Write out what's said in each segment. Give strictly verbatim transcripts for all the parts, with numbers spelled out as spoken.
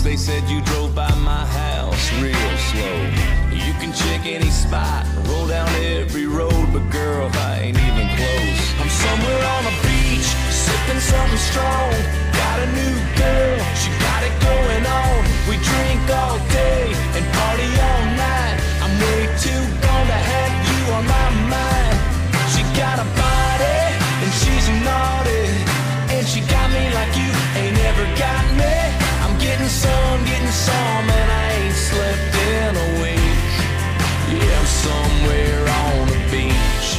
They said you drove by my house real slow. You can check any spot, roll down every road, but girl, I ain't even close. I'm somewhere on a beach, sipping something strong. Got a new girl, she got it going on. We drink all day and party all night. I'm way too gone to have you on my mind. She got a body and she's naughty, and she got me like you ain't ever got me. I'm getting some, getting some, and I ain't slept in a week. Yeah, I'm somewhere on the beach.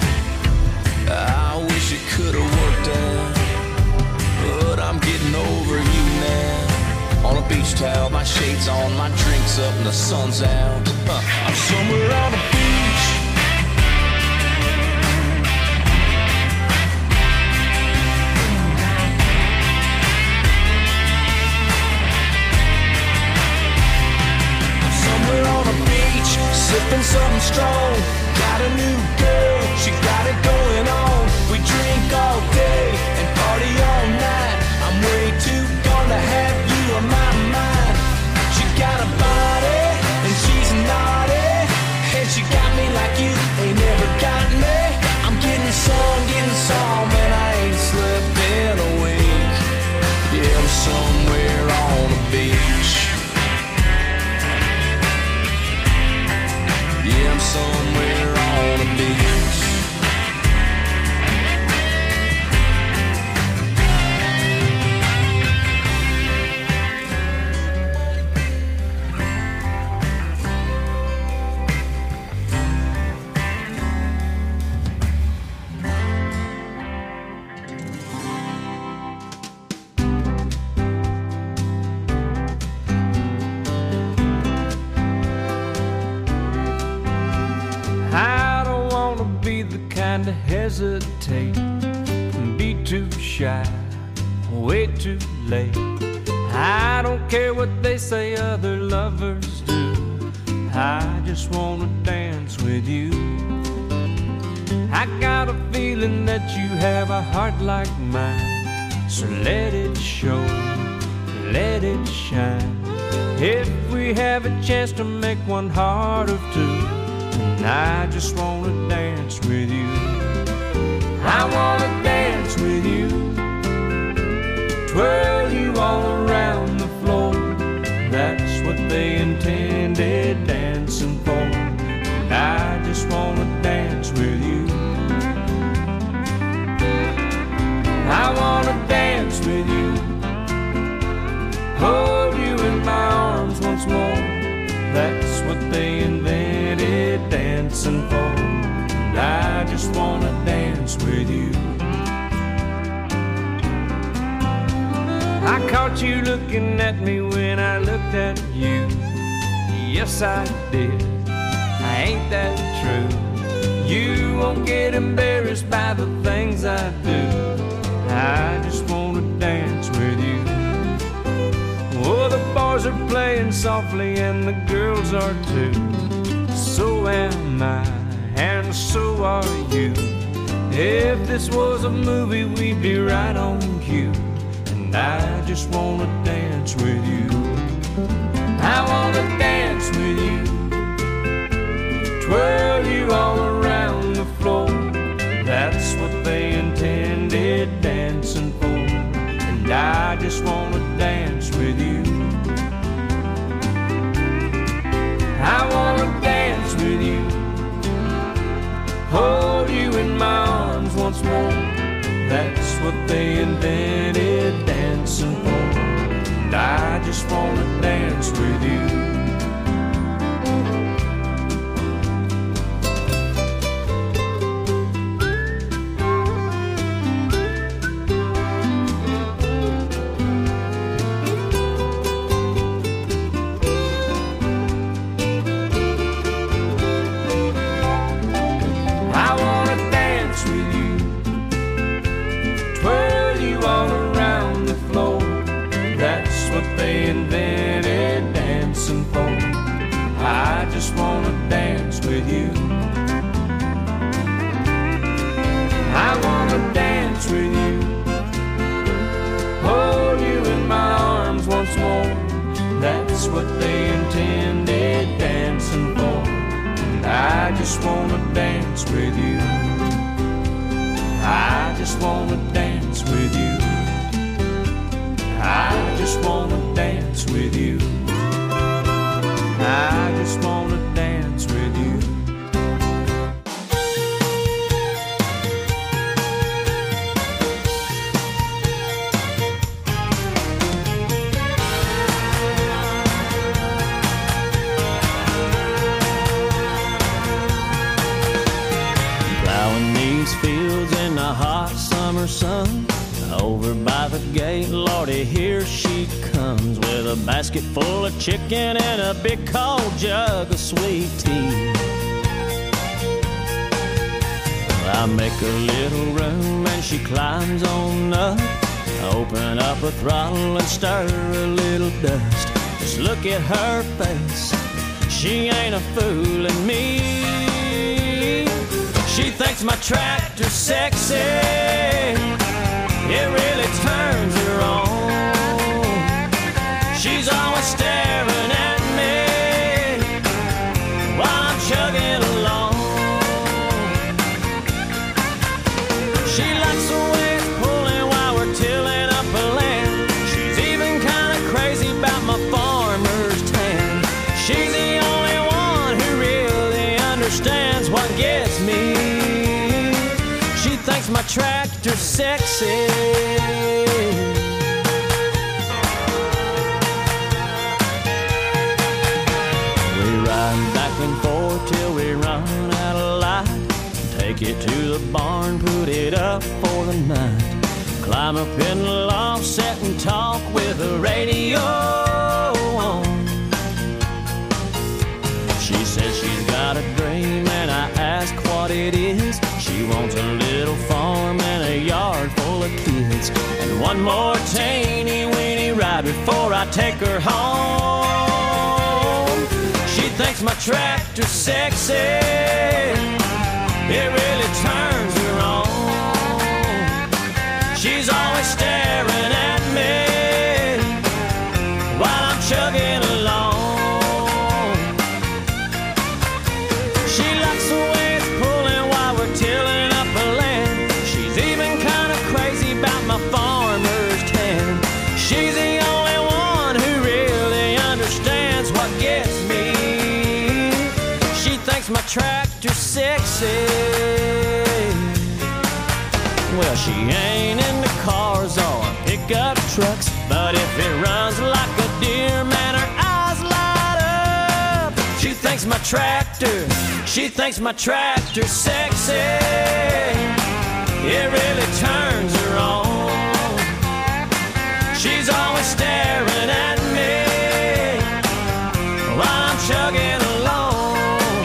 I wish it could've worked out, but I'm getting over you now. On a beach towel, my shades on, my drinks up, and the sun's out. Huh. I'm somewhere on the beach. Sipping something strong, got a new girl, she got it going on. We drink all day and party all night. I'm way too gone to have you on my mind. She got a body and she's naughty, and she got me like you ain't never got me. I'm getting some, getting some, and I ain't slept in a week. Yeah, I'm somewhere on the beach. Yeah, I'm somewhere on the beach. To hesitate and be too shy, way too late. I don't care what they say other lovers do, I just wanna dance with you. I got a feeling that you have a heart like mine, so let it show, let it shine. If we have a chance to make one heart of two, and I just wanna dance with you. I wanna dance with you, twirl you all around the floor. That's what they intended dancing for, and I just wanna dance with you. I wanna dance with you, hold you in my arms once more. That's what they invented dancing for, and I just wanna dance with you. I caught you looking at me when I looked at you. Yes, I did. Ain't that true? You won't get embarrassed by the things I do. I just wanna dance with you. Oh, the boys are playing softly and the girls are too. So am I, and so are you. If this was a movie, we'd be right on cue. And I just wanna dance with you. I wanna dance with you, twirl you all around the floor. That's what they intended dancing for, and I just wanna dance with you. I wanna dance with you, hold you in my arms once more. That's what they invented dancing for, and I just wanna dance with you. I just wanna dance with you. I just wanna dance with you. I just wanna dance with you. I just wanna dance with you. Plowing these fields in the hot summer sun, over by the gate, Lordy, here she comes with a basket full of chicken and a big cold jug of sweet tea. I make a little room and she climbs on up, open up a throttle and stir a little dust. Just look at her face, she ain't a fooling me. She thinks my tractor's sexy, it really turns her on. She's always staring at me while I'm chugging along. She likes the way it's pulling while we're tilling up a land. She's even kind of crazy about my farmer's tan. She's the only one who really understands what gets me. She thinks my tractor's sexy. We ride back and forth till we run out of light. Take it to the barn, put it up for the night. Climb up in the loft, sit and talk with the radio on. She says she's got a dream and I ask what it is. She wants a little farm and a yard full of kids, and one more teeny weeny ride before I take her home. She thinks my tractor's sexy, it really turns her on. She's always staring at me while I'm chugging along. She likes the way it's pulling while we're tilling up a land. She's even kind of crazy about my farmer's tan. She's the only one who really understands what gets me. She thinks my tractor's sexy. Well, she ain't into cars or pickup trucks, but if it runs like a deer, man, her eyes light up. She thinks my tractor, she thinks my tractor's sexy, it really turns her on. She's always staring at me while I'm chugging along.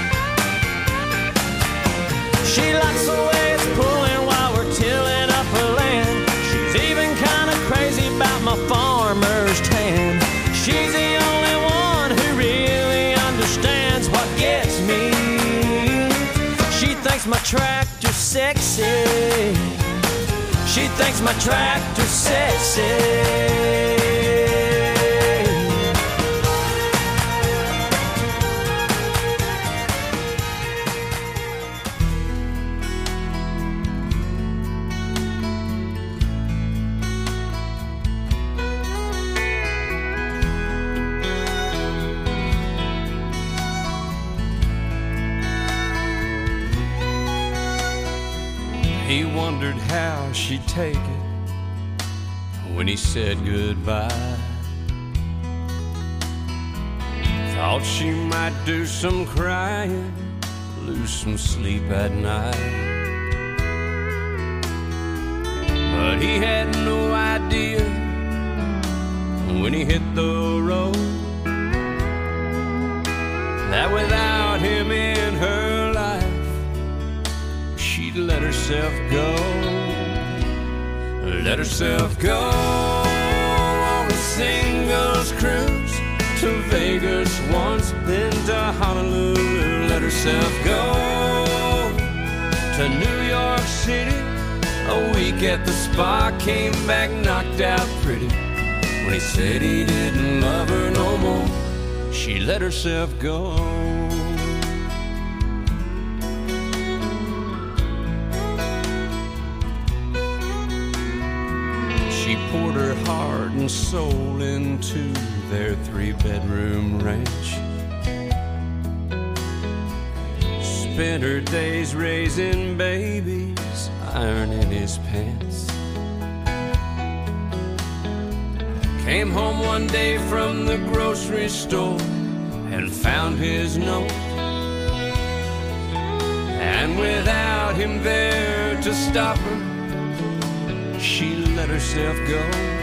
She likes the way it's pulling while we're tilling up a land. She's even kind of crazy about my farmer's tan. She's the only one who really understands what gets me. She thinks my tractor's sexy. She thinks my tractor's sexy. He wondered how she'd take it when he said goodbye. Thought she might do some crying, lose some sleep at night. But he had no idea when he hit the road that without him in her life, she'd let herself go. Let herself go on a singles cruise to Vegas once, then to Honolulu. Let herself go to New York City, a week at the spa, came back knocked out pretty. When he said he didn't love her no more, she let herself go. She poured her heart and soul into their three-bedroom ranch. Spent her days raising babies, ironing his pants. Came home one day from the grocery store and found his note. And without him there to stop her, she let herself go.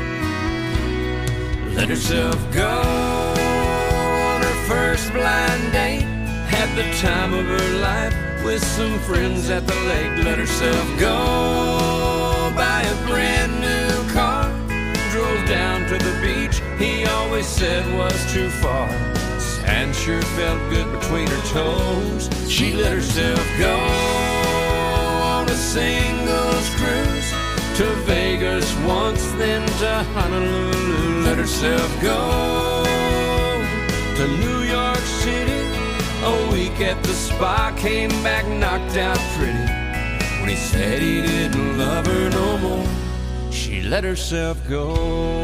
Let herself go on her first blind date. Had the time of her life with some friends at the lake. Let herself go buy a brand new car. Drove down to the beach he always said was too far. Sand sure felt good between her toes. She let herself go on a singles cruise to Vegas once, then to Honolulu. Let herself go to New York City. A week at the spa, came back knocked out pretty. When he said he didn't love her no more, she let herself go.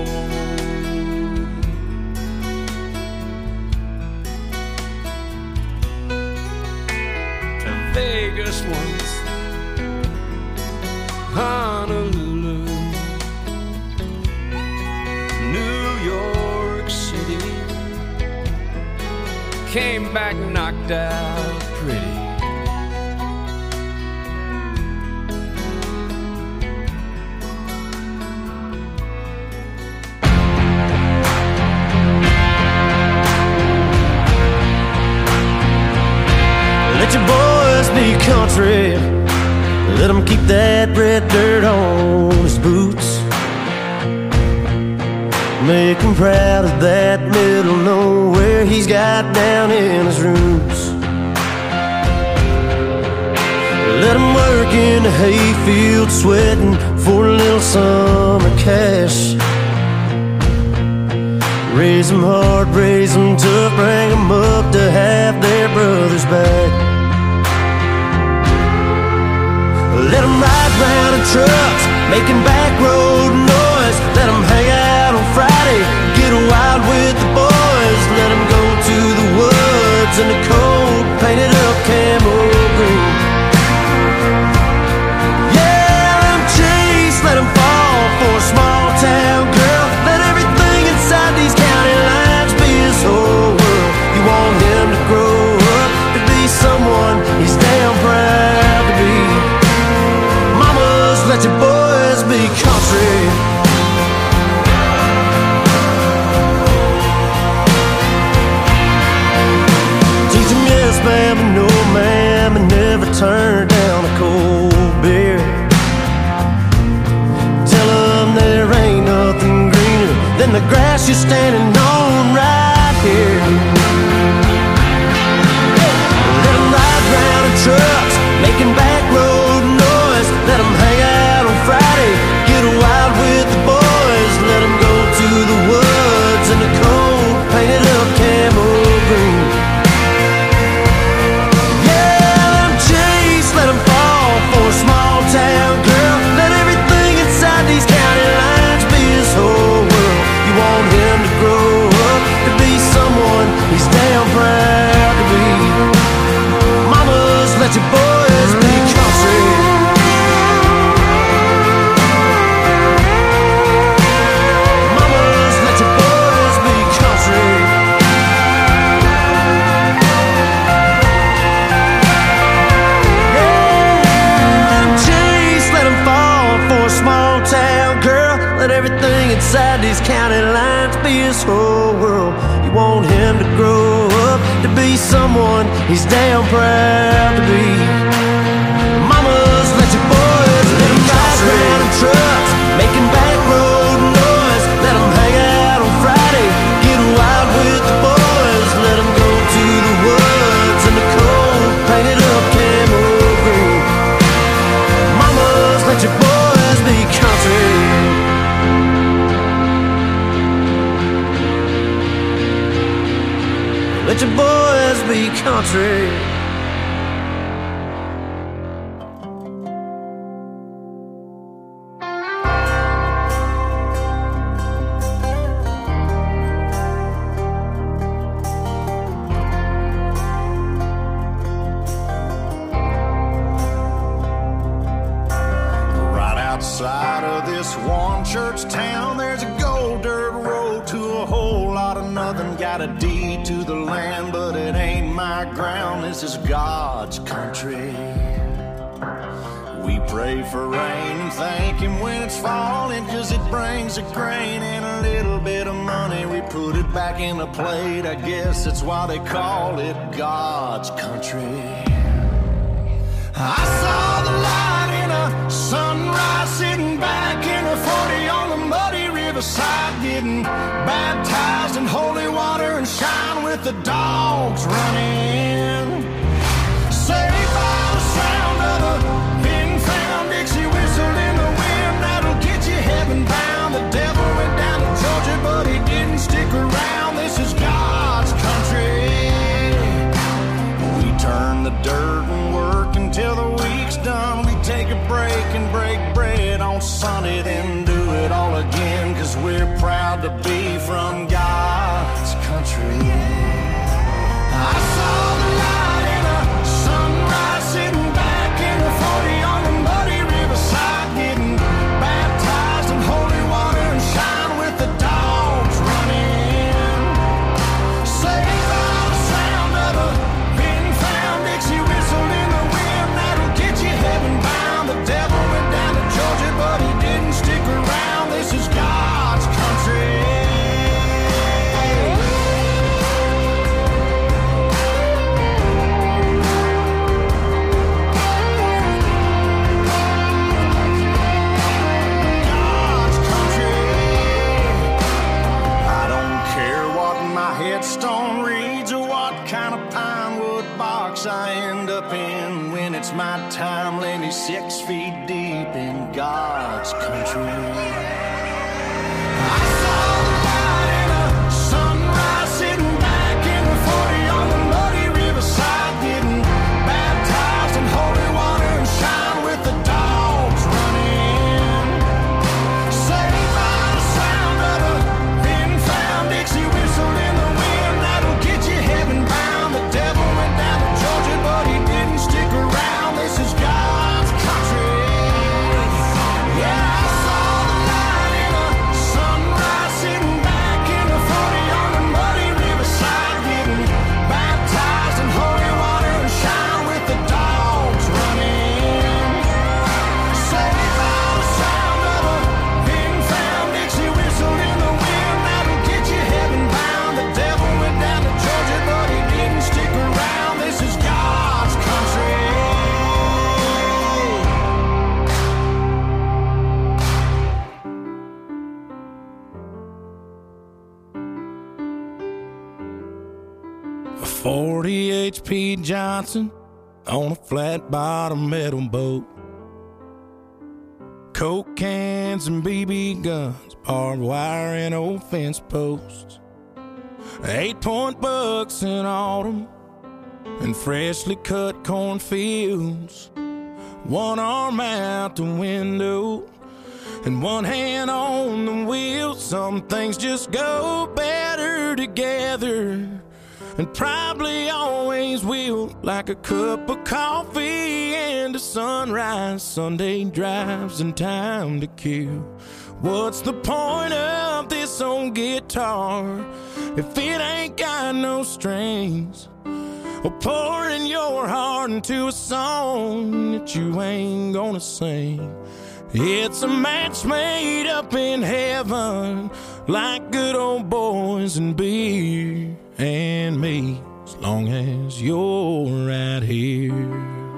To Vegas once, Honolulu, New York City. Came back knocked out pretty. Let your boys be country. Let him keep that red dirt on his boots. Make him proud of that middle nowhere he's got down in his roots. Let him work in the hayfield sweating for a little summer cash. Raise them hard, raise them tough, bring them up to have their brothers back. Let them ride round in trucks, making back road noise. Let them hang out on Friday, get wild with the boys. Let them go to the woods in the cold, painted up camo green. Yeah, let them chase, let them fall for a small town girl. Let everything inside these county lines be his whole world. You want him to grow up to be someone he's damn proud to be. Let your boys be country. Teach them yes ma'am and no ma'am, and never turn down a cold beer. Tell them there ain't nothing greener than the grass you're standing on right here. Let them ride round in trucks, making back road noise. Let them hang out on Friday, get wild with the boys. Let them go to the woods in the cold, painted up camo green. Yeah, let them chase, let them fall for a small town girl. Let everything inside these county lines be his whole world. You want him to grow up to be someone he's damn proud to be. Mamas, let your boys be country. Everything inside these county lines be his whole world. You want him to grow up to be someone he's damn proud to be. Mamas, let your boys let him ride around in trucks, making back road noise. Let him hang out on Friday, get wild with the boys. Let him go to the woods in the cold, painted up camo green. Mamas, let your boys be country. Let your boys be country. church town, there's a gold dirt road to a whole lot of nothing. Got a deed to the land, but it ain't my ground. This is God's country. We pray for rain and thank him when it's falling, 'cause it brings a grain and a little bit of money. We put it back in the plate, I guess that's why they call it God's country. I saw the light in a sunrise, sitting back in a forty on the muddy riverside, getting baptized in holy water and shine with the dogs running. Saved by the sound of a pin-found Dixie whistle in the wind that'll get you heaven bound. The devil went down to Georgia, but he didn't stick around. This is God's country. We turn the dirt and work until the week's done. We take a break and break bread on Sunday, then do it all again, 'cause we're proud to be from God's country. I saw the light in a sunrise, sitting back in a forty on the muddy riverside, getting baptized in holy water and shine with the dogs running. Saved by the sound of a pin-found Dixie whistle in the wind that'll get you heaven bound. The devil went down to Georgia, but he didn't stick around. This is God's country. God's country. I don't care what my headstone reads or what kind of pine wood box I end up in. When it's my time, lay me six feet deep in God's country. I saw the light in a sunrise, sitting back in a forty on the muddy riverside, getting baptized in holy water and shine with the dogs running. Saved by the sound of a pin-found Dixie whistle in the wind that'll get you heaven bound. The devil went down to Georgia, but he didn't stick around. This is God's country. Yeah, I saw the light in a sunrise, sitting back in a forty on the muddy riverside, getting baptized in holy water and shine with the dogs running. Saved by the sound of a pin-found Dixie whistle in the wind that'll get you heaven bound. The devil went down to Georgia, but he didn't stick around. This is God's country. A forty H P Johnson on a flat bottom metal boat. Coke cans and B B guns, barbed wire and old fence posts. Eight point bucks in autumn and freshly cut cornfields. One arm out the window and one hand on the wheel. Some things just go better together, and probably always will, like a cup of coffee and a sunrise, Sunday drives and time to kill. What's the point of this old guitar if it ain't got no strings? Or pouring your heart into a song that you ain't gonna sing. It's a match made up in heaven, like good old boys and beer and me, as long as you're right here.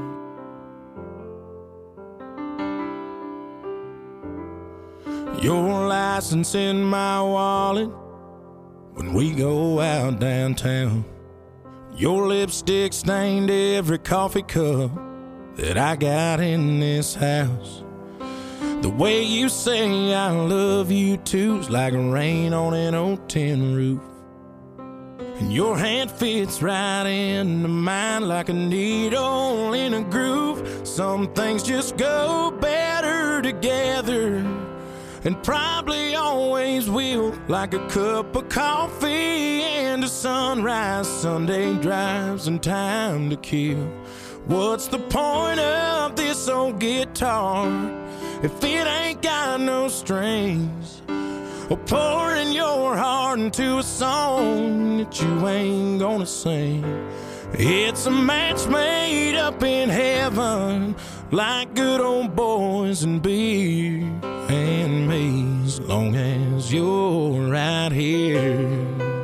Your license in my wallet when we go out downtown. Your lipstick stained every coffee cup that I got in this house. The way you say I love you too is like rain on an old tin roof. And your hand fits right into mine like a needle in a groove. Some things just go better together, and probably always will, like a cup of coffee and a sunrise, Sunday drives and time to kill. What's the point of this old guitar if it ain't got no strings, or pouring your heart into a song that you ain't gonna sing. It's a match made up in heaven, like good old boys and beer and me, as long as you're right here.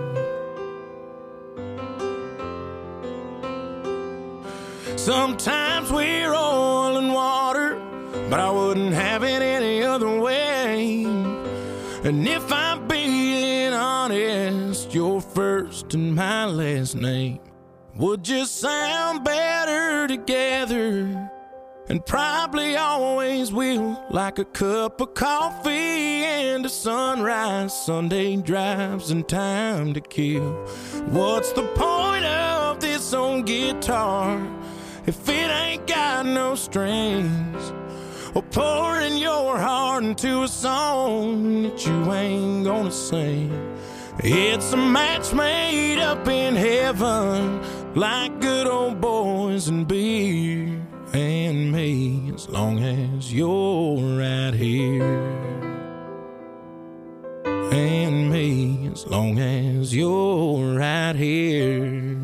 Sometimes we're oil and water, but I wouldn't have it any other way. And if I'm being honest, your first and my last name would just sound better together, and probably always will, like a cup of coffee and a sunrise, Sunday drives and time to kill. What's the point of this old guitar if it ain't got no strings, or pouring your heart into a song that you ain't gonna sing? It's a match made up in heaven, like good old boys and beer and me, as long as you're right here. And me, as long as you're right here.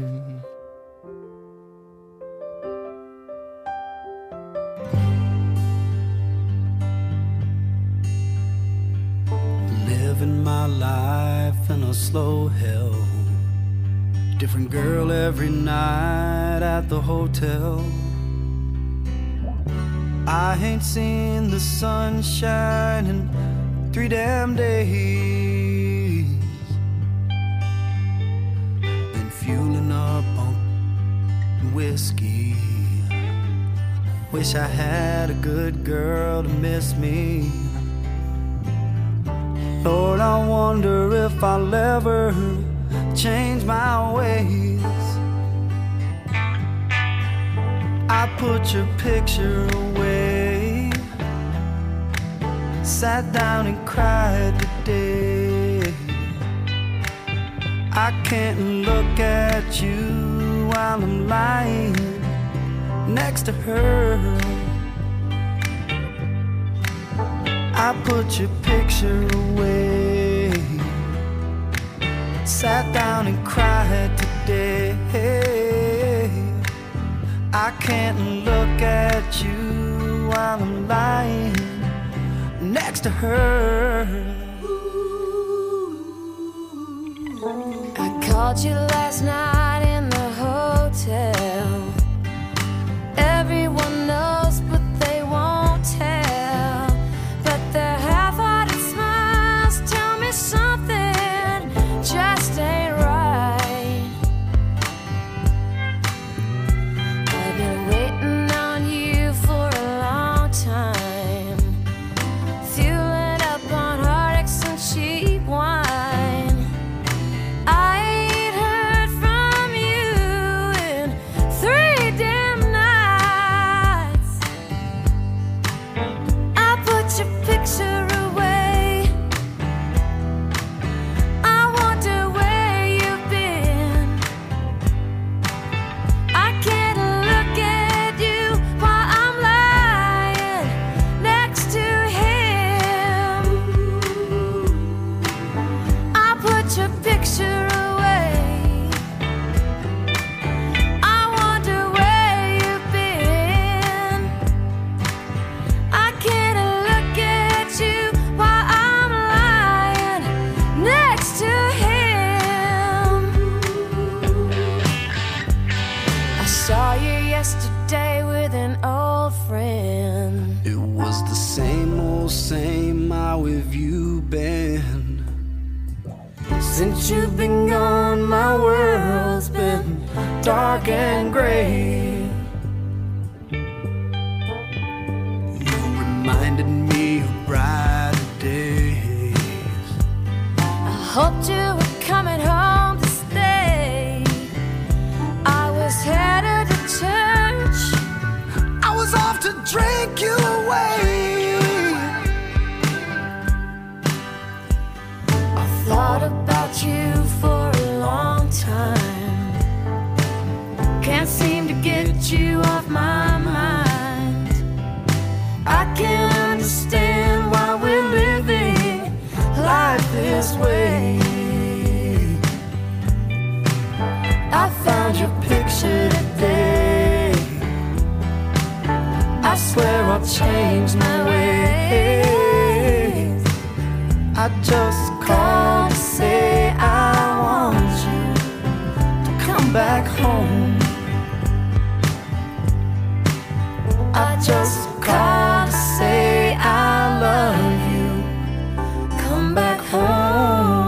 Living my life in a slow hell, different girl every night at the hotel. I ain't seen the sunshine in three damn days. Been fueling up on whiskey. Wish I had a good girl to miss me. Lord, I wonder if I'll ever change my ways. I put your picture away, sat down and cried today. I can't look at you while I'm lying next to her. I put your picture away, sat down and cried today. I can't look at you while I'm lying next to her. I called you last night in the hotel. Everyone knows but they won't tell, but their half-hearted smiles tell me something just ain't right. I've been waiting on you for a long time, fueling up on heartaches and cheap wine. I ain't heard from you in three damn nights. I put your picture away, I wonder where you've been. I can't look at you while I'm lying next to him. I put your picture away, I wonder where you've been. I can't look at you while I'm lying next to him. I saw you yesterday with an old friend. It was the same old same, how have you been? Since you've been gone, my world's been dark and gray. You reminded me of brighter days. I hoped you were coming home to stay. I was headed to church, I was off to drink you away. I thought about you for a long time. Can't seem to get your picture today. I swear I'll change my ways. I just called to say I want you to come back home. I just called to say I love you. Come back home.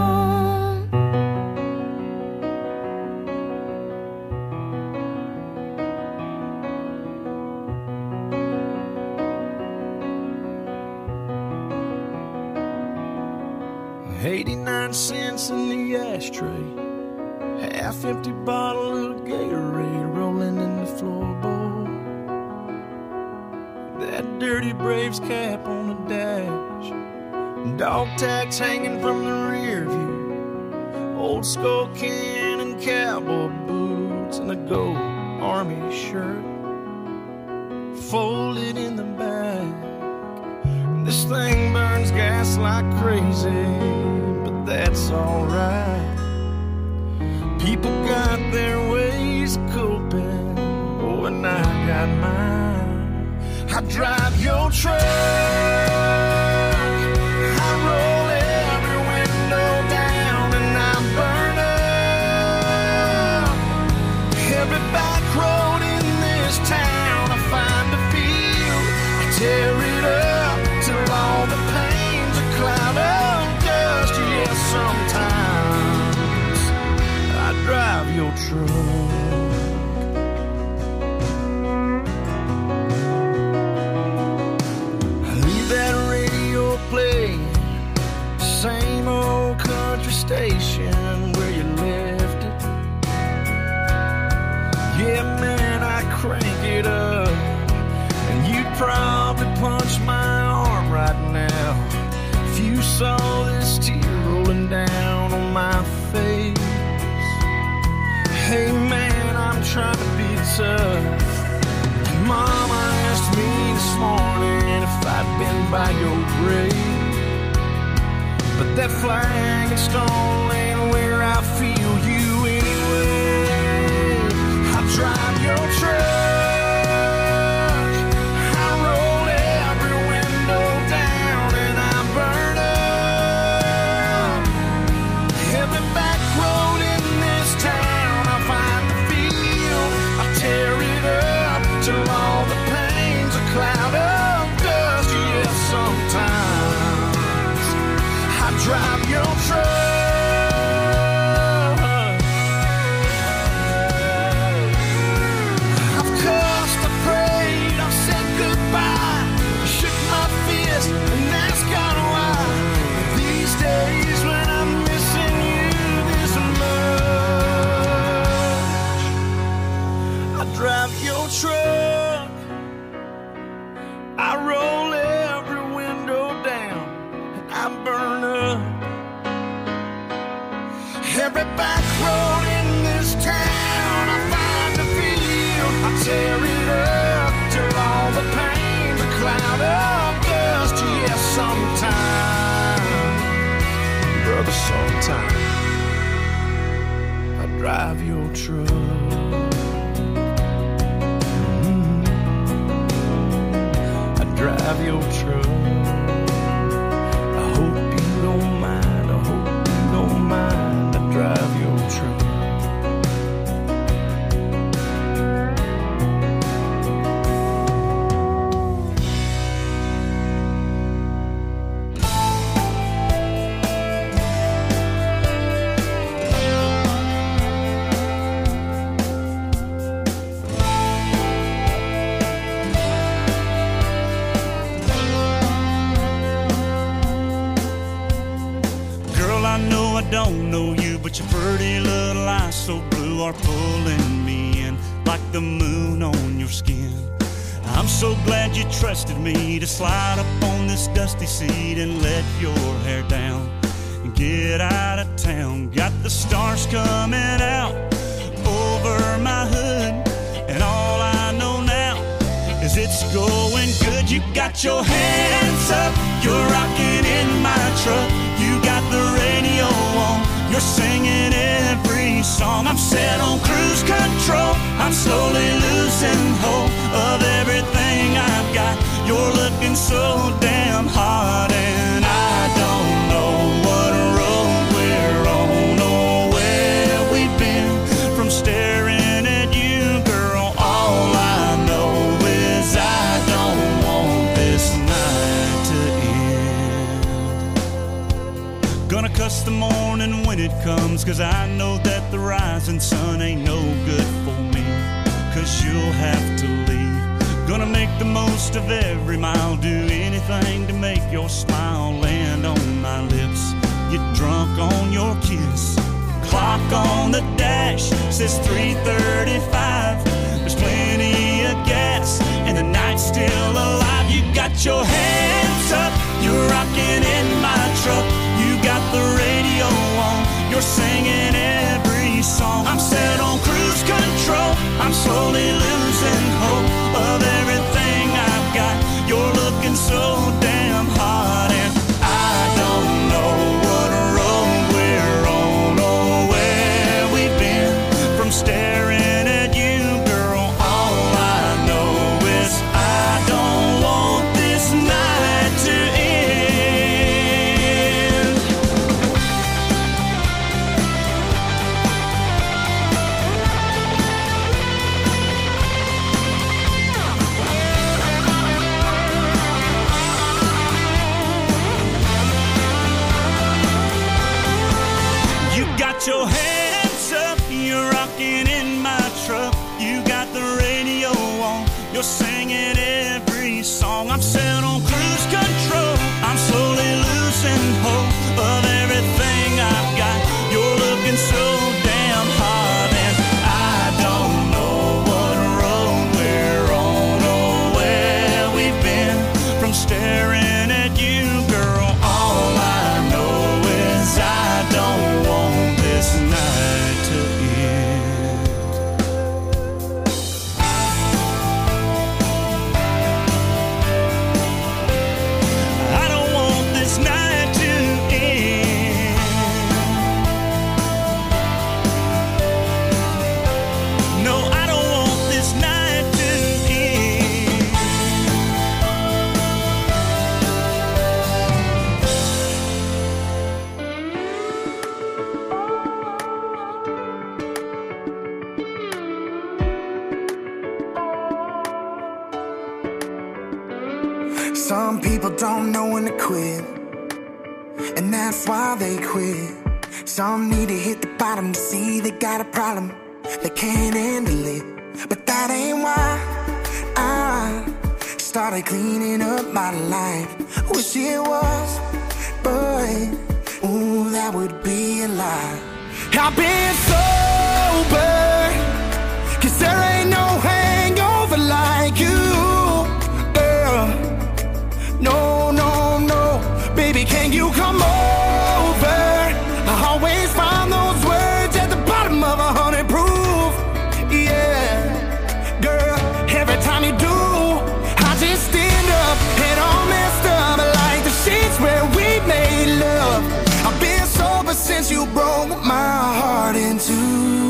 eighty-nine cents in the ashtray, half-empty bottle of Gatorade rolling in the floorboard. That dirty Braves cap on the dash, dog tags hanging from the rear view, old skull can and cowboy boots, and a gold army shirt folded in the back. This thing burns gas like crazy, but that's alright. People got their ways of coping, oh, and I got mine. I drive your truck, I roll every window down, and I burn up every back road in this town. I find a field, I tear it up till all the pain's a cloud of dust. Yeah, sometimes I drive your truck. Leave that radio playing, same old country station where you left it. Yeah, man, I crank it up, and you'd probably punch my arm right now if you saw this tear rolling down on my face. Hey man, I'm trying to be tough. Mama asked me this morning if I'd been by your grave, but that flag and stone ain't where I feel you anyway. I drive your truck, drive your truck. I've cussed, I prayed, I've said goodbye, I shook my fist and asked God why. These days when I'm missing you this much, I drive your truck, I roll every window down, and I burn up every back road in this town. I find a field, I tear it up till all the pain's a cloud of dust. Yeah, sometime, brother, sometime I drive your truck. Mm-hmm. I drive your truck. I hope you don't mind, I hope you don't mind. Drive your truck. Girl, I know I don't know you, but your pretty little eyes so blue are pulling me in like the moon on your skin. I'm so glad you trusted me to slide up on this dusty seat and let your hair down and get out of town. Got the stars coming out over my hood, and all I know now is it's going good. You got your hands up, you're rocking in my truck. You got the radio on, you're singing every song. I'm set on cruise control. I'm slowly losing hope of everything I've got. You're looking so damn hot, and I don't know what road we're on or where we've been. From staring at you, girl, all I know is I don't want this night to end. Gonna cuss the morning when it comes, 'cause I know that the rising sun ain't no good for me. 'Cause you'll have to leave. Gonna make the most of every mile, do anything to make your smile land on my lips. Get drunk on your kiss. Clock on the dash says three thirty-five. There's plenty of gas and the night's still alive. You got your hands up, you're rocking in my truck. You got the radio on, you're singing every song. I'm set on cruise control, I'm slowly losing hope of everything I've got. You're looking so damn hot, and I don't know what road we're on or where we've been. From staring at you, girl, all I know is I don't want this night to end. You got your hands up, you're rocking in my truck. You got the radio on, you're singing every song. I'm set on cruise control, I'm slowly losing hope of everything I've got. You're looking so damn hot, and I don't know what road we're on or where we've been. From staring at you, girl, all I know is I don't want this night to end. I don't want this night to end. No, I don't want this night to end. Some people don't know when to quit, and that's why they quit. Some need to hit the bottom to see they got a problem, they can't handle it. But that ain't why I started cleaning up my life. Wish it was, but ooh, that would be a lie. I've been sober, 'cause there ain't no hangover like you, girl. No, no, no, baby, can you come over? I always find those words at the bottom of a hundred proof. Yeah, girl, every time you do, I just stand up and all messed up like the sheets where we made love. I've been sober since you broke my heart in two.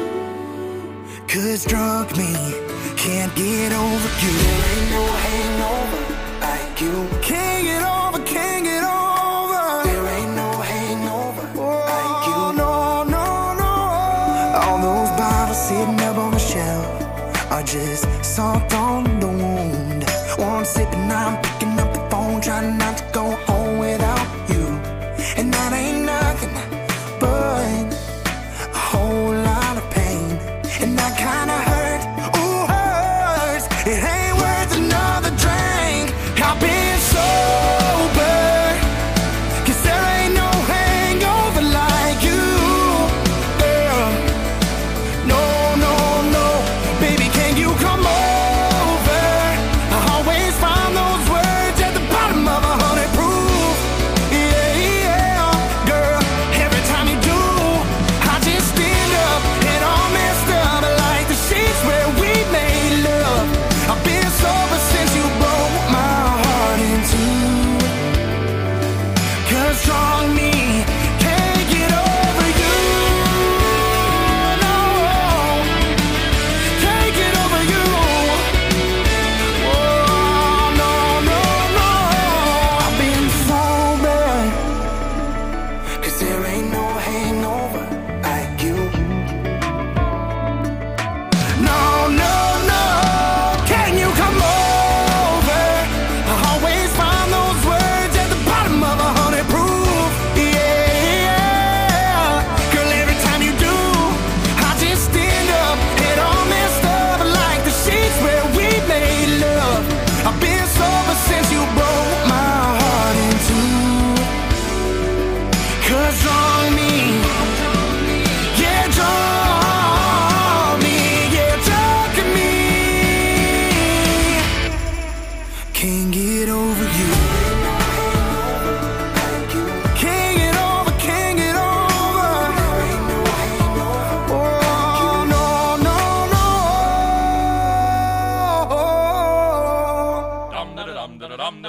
'Cause drunk me can't get over you. There ain't no hangover like you. Can't get over, can't get over. There ain't no hangover like you. No, no, no. All those bottles sitting up on the shelf are just salt on the wound. One sip and I'm picking up the phone, trying not to go home without you. And that ain't nothing but a whole lot of pain. And that kinda hurt, ooh, hurts. It ain't worth another drink. I've been sober, 'cause there ain't no hangover like you, girl. No, no, no, baby, can you come over? I always find those words at the bottom of a hundred proof. Yeah.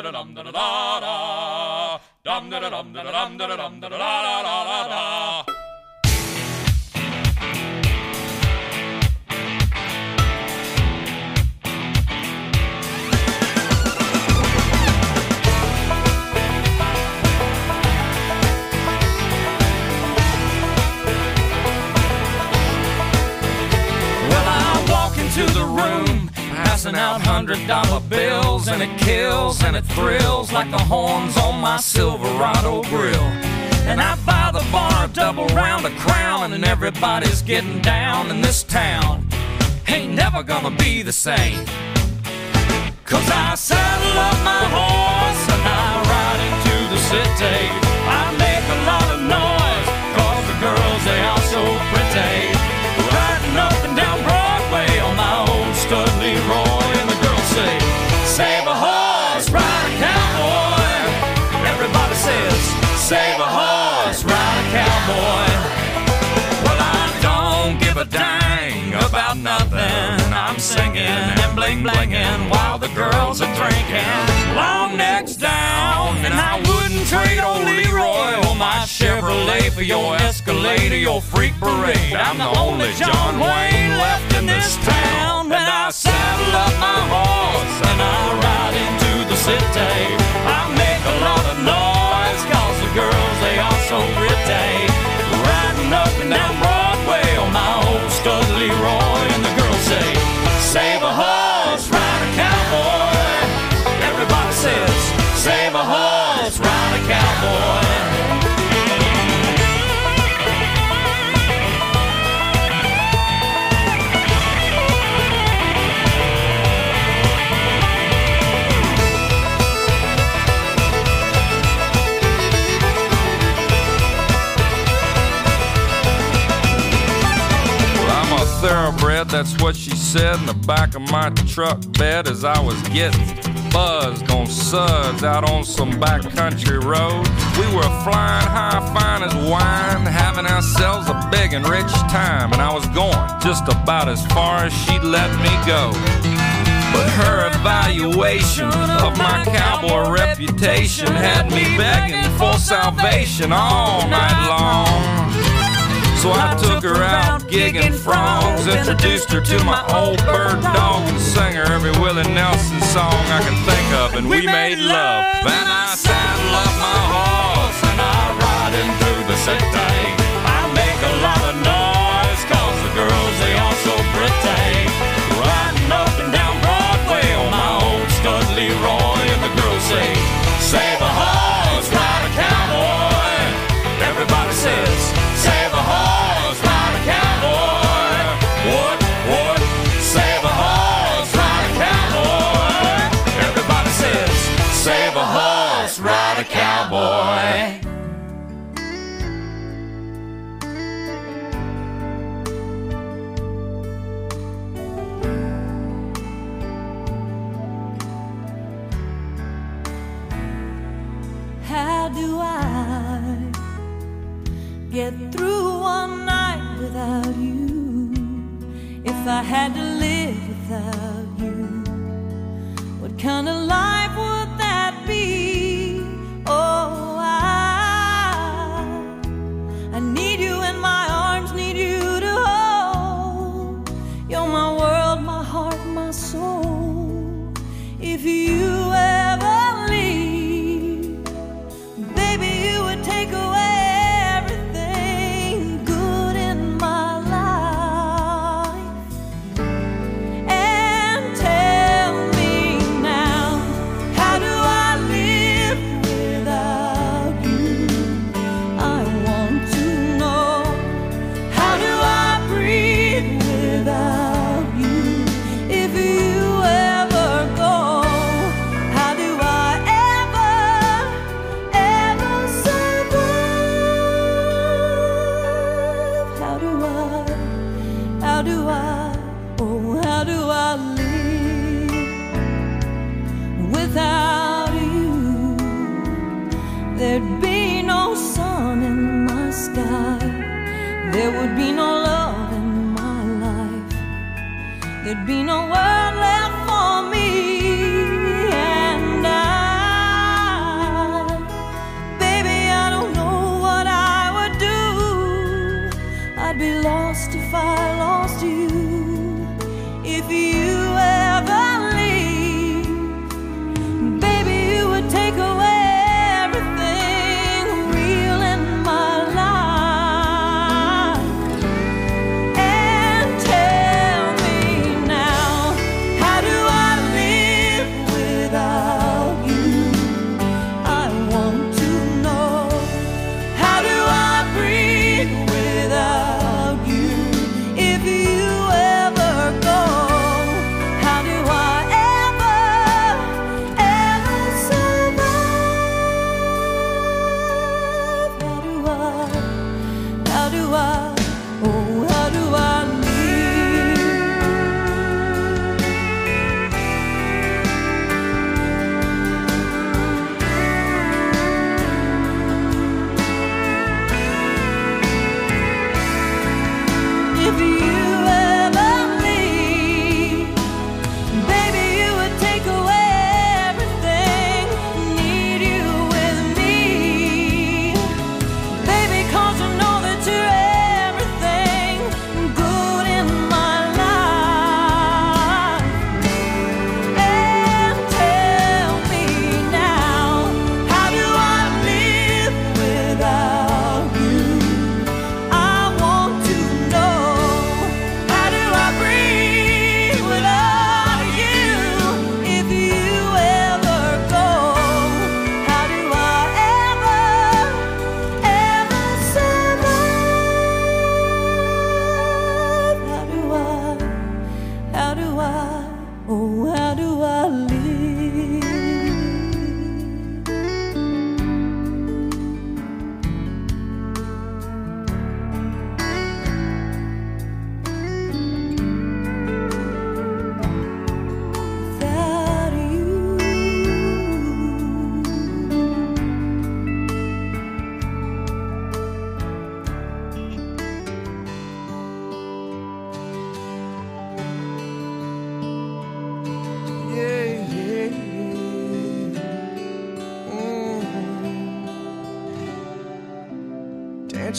da dum da da da da, dum da da dum da da dum da da dum da da da da da da. To the room, passing out hundred dollar bills, and it kills and it thrills like the horns on my Silverado grill. And I buy the bar a double round of Crown, and everybody's getting down in this town. Ain't never gonna be the same, 'cause I saddle up my horse and I ride into the city. I make a lot of noise, 'cause the girls, they are so pretty. Riding up and down Broadway on my old stud Leroy, and the girls say, save a horse, ride a cowboy. Everybody says, save a horse, ride a cowboy. Well, I don't give a dang about nothing. I'm singing and bling blinging while the girls are drinking. Long necks down, and I wouldn't trade old Leroy or my Chevrolet for your Escalade or your freak parade. I'm the only John Wayne left in this town. And I saddle up my horse and I ride into the city. I make a lot of noise, 'cause the girls, they are so pretty. Riding up and down Broadway on my old stud Leroy, and the girls say, save a horse, ride a cowboy. Everybody says, save a horse, ride a cowboy. Thoroughbred, that's what she said in the back of my truck bed as I was getting buzzed on suds out on some backcountry road. We were flying high, fine as wine, having ourselves a big and rich time, and I was going just about as far as she'd let me go. But her evaluation of my cowboy reputation had me begging for salvation all night long. So I took her out gigging frogs, introduced her to my old bird dog, and sang her every Willie Nelson song I could think of, and we made love. And I saddle up my horse and I ride in through the city. I make a lot of noise, 'cause the girls, they are so pretty. Riding up and down Broadway on my old stud Leroy, and the girls say, save a horse, ride a cowboy. Everybody says, save a horse, ride a cowboy. What, what? Save a horse, ride a cowboy. Everybody says, save a horse, ride a cowboy. How do I get through one night without you? If I had to live without you, what kind of life would that be? Oh, I, I need you in my arms, need you to hold. You're my world, my heart, my soul. If you ever leave, baby, you would take away there'd be no sun in my sky, there would be no love in my life, there'd be no world left for me, and I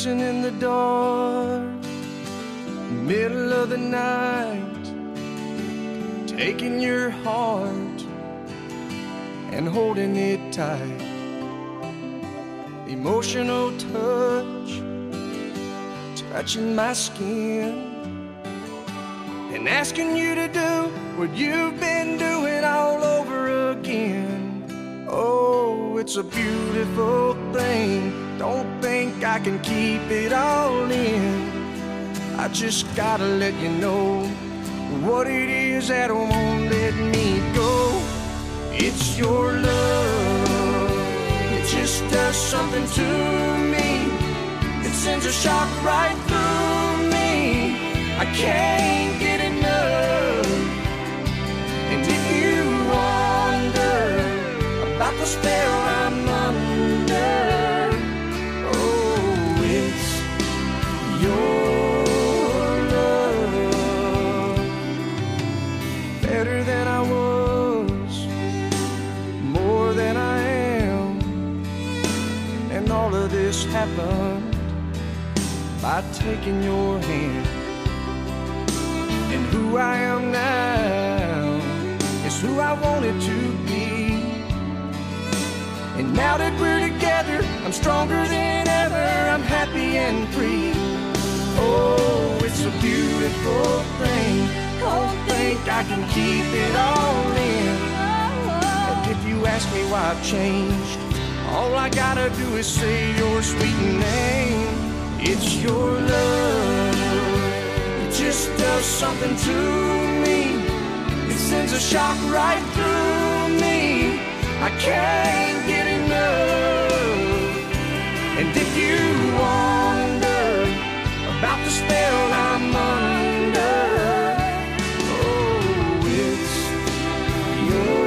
dancing in the dark, middle of the night, taking your heart and holding it tight. Emotional touch, touching my skin, and asking you to do what you've been doing all over again. Oh, it's a beautiful thing. Don't think I can keep it all in. I just gotta let you know what it is that won't let me go. It's your love. It just does something to me. It sends a shock right through me. I can't get enough. And if you wonder about the spell I'm under, oh, it's your love. Better than I was, more than I am. And all of this happened by taking your hand. And who I am now is who I wanted to be. And now that we're together, I'm stronger than ever. I'm happy and free. Oh, it's a beautiful thing. Don't think I can keep it all in. And if you ask me why I've changed, all I gotta do is say your sweet name. It's your love. It just does something to me. It sends a shock right through me. I can't get enough. And if you wonder about the spell I'm under, oh, it's your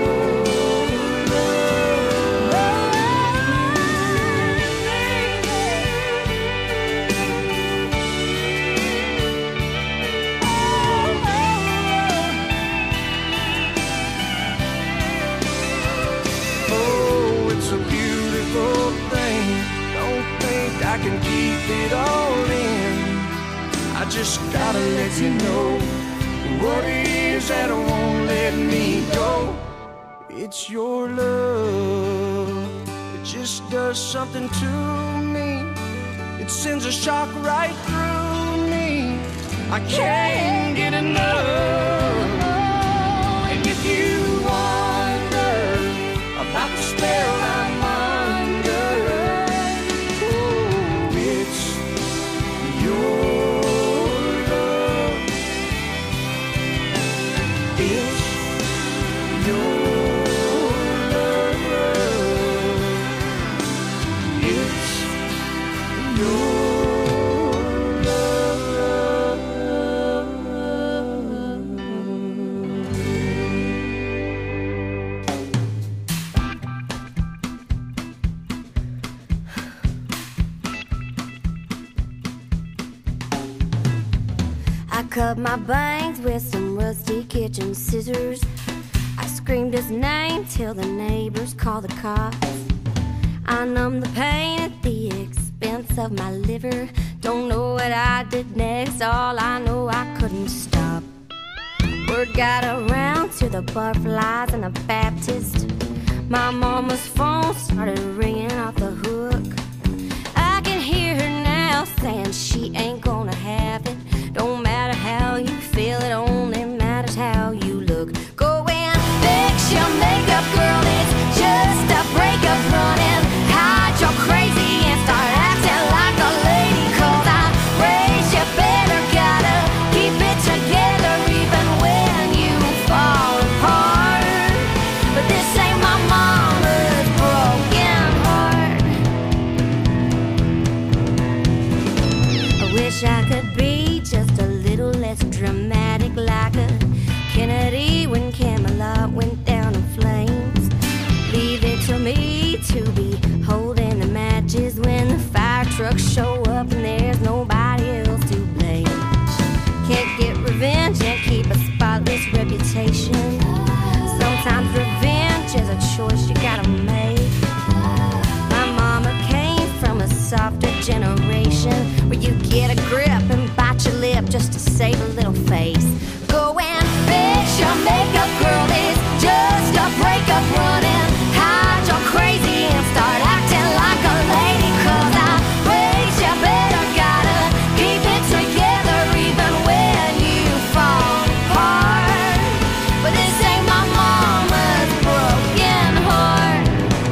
I can keep it all in. I just gotta let you know what it is that won't let me go. It's your love. It just does something to me. It sends a shock right through me. I can't get enough. And if you wonder about the spell I'm under, cut my bangs with some rusty kitchen scissors. I screamed his name till the neighbors called the cops. I numbed the pain at the expense of my liver. Don't know what I did next, all I know I couldn't stop. Word got around to the butterflies and the Baptist. My mama's phone started ringing off the hook. I can hear her now saying she ain't gonna have it. Don't matter how you feel, it only matters how you look. Go and fix your makeup, girl, it's just a breakup. Running, hide your crazy and start acting like a lady. Cause I raised you better, gotta keep it together even when you fall apart. But this ain't my mama's broken heart. I wish I could be just a little less dramatic, like a Kennedy when Camelot went down in flames. Leave it to me to be holding the matches when the fire trucks show up and there's nobody else to blame. Can't get revenge and keep a spotless reputation. Sometimes revenge is a choice you gotta make. My mama came from a softer generation. where you get a grip and bite your lip just to save a little face. Go and fix your makeup, girl, it's just a breakup running. Hide your crazy and start acting like a lady, cause I raised you better, gotta keep it together even when you fall apart. But this ain't my mama's broken heart.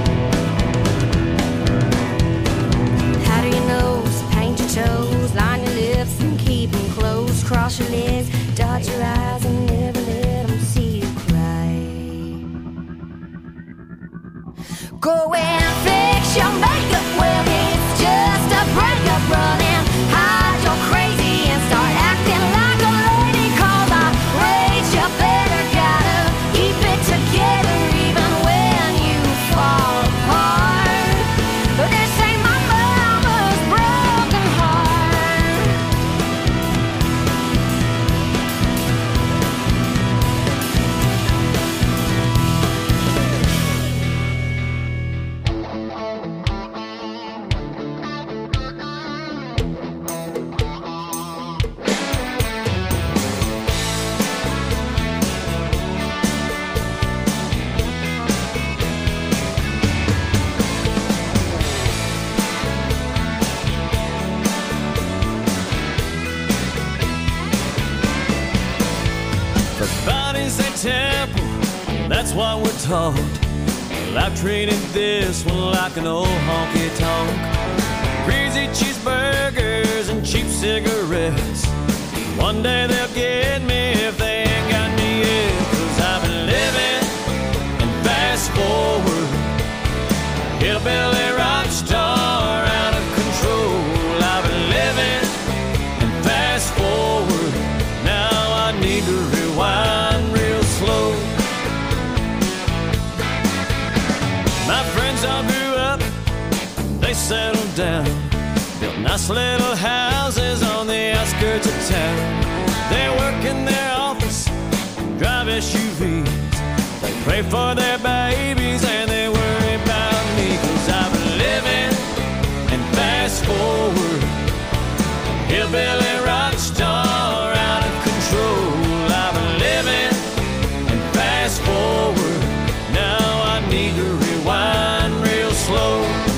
How do you know? Paint your toes, line your lips and keep them closed. Cross your legs, dot your eyes and never let them see you cry. Go and fix your makeup, well it's just a breakup running. Hide your crazy and start acting like a lady, cause I raised you better, gotta keep it together even when you fall apart. But this ain't my mama's broken heart. The body's a temple, that's what we're taught. Well, I've treated this one like an old honky-tonk. Greasy cheeseburgers and cheap cigarettes. One day they'll get me if they ain't got me yet. Cause I've been living and fast forward, hillbilly rock star out of control. I've been living and fast forward, now I need to rewind real slow. My friends all grew up, they settled down, built nice little houses on the outskirts of town. They work in their office, drive S U Vs, they pray for their babies and they worry about me. Cause I've been living and fast forward, hillbilly rock star out of control. I've been living and fast forward, now I need to rewind real slow.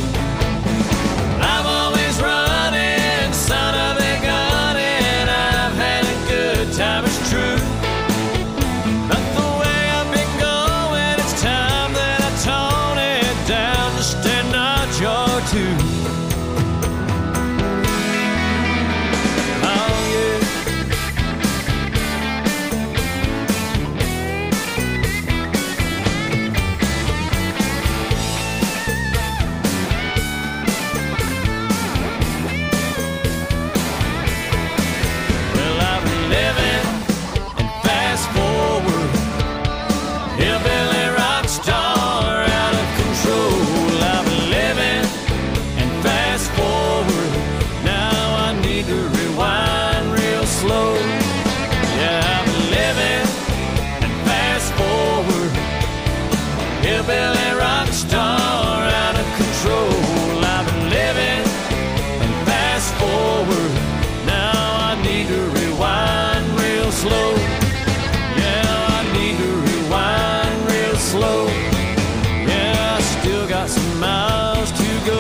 I'm always running, son of a gun, and I've had a good time, it's true. But the way I've been going, it's time that I tone it down just a notch or two. Oh yeah. Well, I've been living and fast forward, hillbilly rock star out of control. I've been living and fast forward, now I need to rewind real slow. Yeah, I've been living and fast forward, hillbilly rock star out of control. I've been living and fast forward, now I need to rewind real slow. Yeah, I need to rewind real slow. Yeah, I still got some miles to go.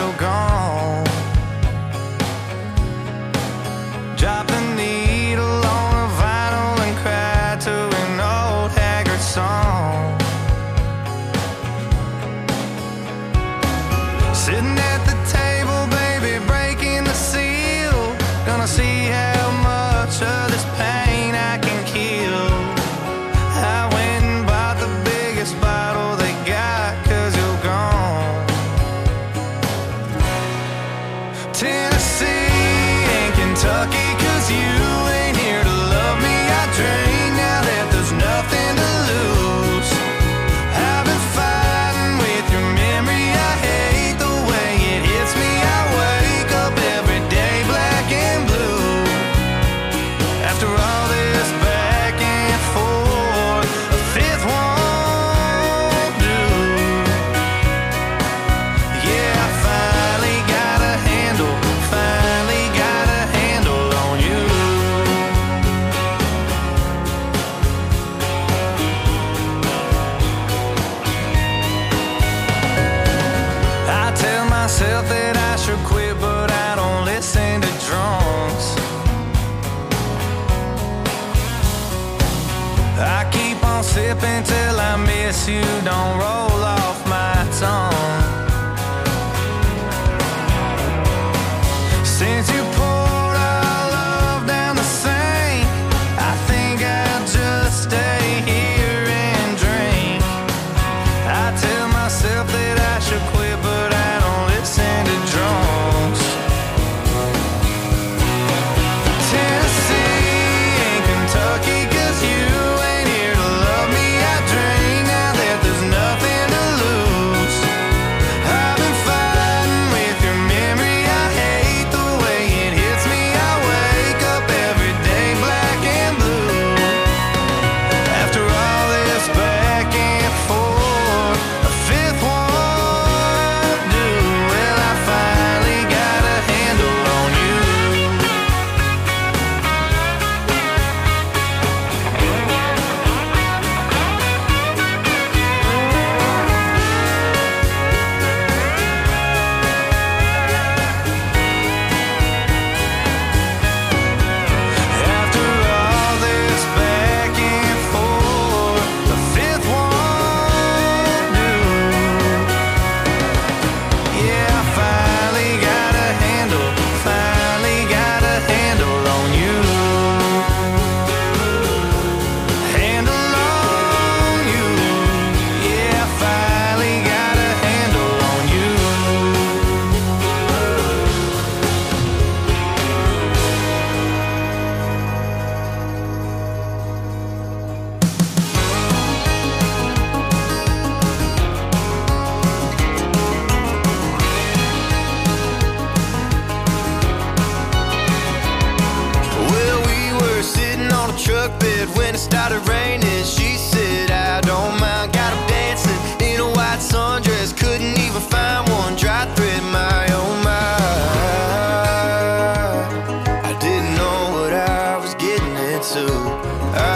Drop the needle on sipping till I miss you. Don't roll off my tongue. Since you poured our love down the sink, I think I'll just stay here and drink. I tell myself that I should quit, but I don't listen to drunks. Tennessee and Kentucky, 'cause you ain't here to love me. I drink now that there's nothing to lose. I've been fighting with your memory. I hate the way it hits me. I wake up every day black and blue. After all this back and forth, a fifth one do. Well, I finally got a handle on you. After all this back and forth, the fifth one do. Yeah, I finally got a handle, finally got a handle on you. Handle on you. Yeah, I finally got a handle on you. Well, we were sitting on a truck bed when it started raining. She said, I don't mind. Got him dancing in a white sundress. Couldn't even find one dry thread, my oh my. I didn't know what I was getting into. I,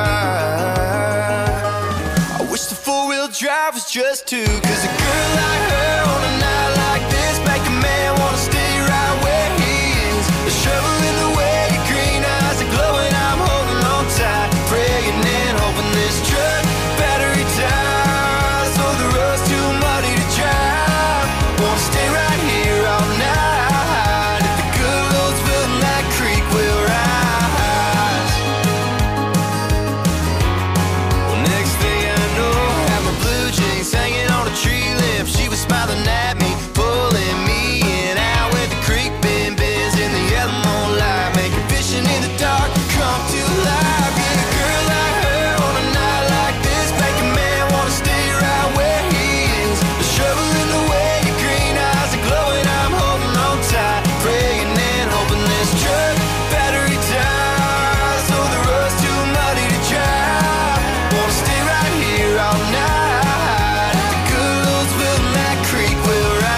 I wish the four-wheel drive was just two. 'Cause a girl like her on a night like this make a man wanna stay right where he is. The shovel in the way, your green eyes are glowing. I'm holding on tight, praying and hoping this truck battery dies. So the road's too muddy to drive. Wanna stay right here all night. If the good road's filling that creek, we'll rise. Well, next thing I know, I had my blue jeans hanging on a tree limb. She was smiling at me, pulling me in. Out with the creek bend bends in the yellow moonlight, making fishing in the dark come to life. Yeah, a girl like her on a night like this make a man wanna stay right where he is. The shovel in the way, your green eyes are glowing. I'm holding on tight, praying and hoping this truck battery dies. So the road's too muddy to drive. Wanna stay right here all night. If the good road's filling that creek, we'll rise.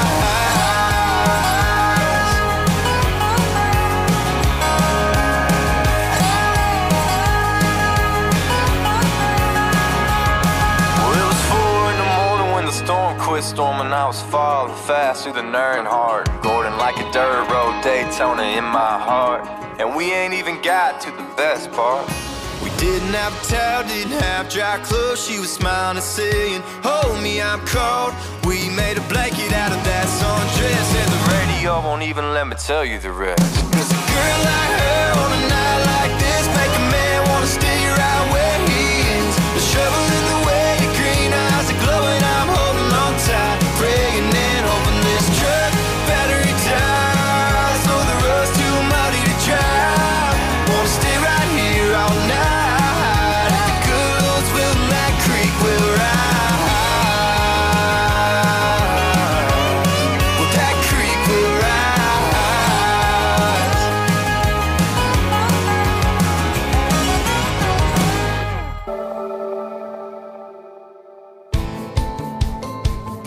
Well, it was four in the morning when the storm quit storming. I was falling fast through the Earnhardt, Gordon like a dirt road Daytona in my heart. And we ain't even got to the best part. We didn't have a towel, didn't have dry clothes. She was smiling and saying, hold me, I'm cold. We made a blanket out of that sundress, and the radio won't even let me tell you the rest. 'Cause a girl like her on a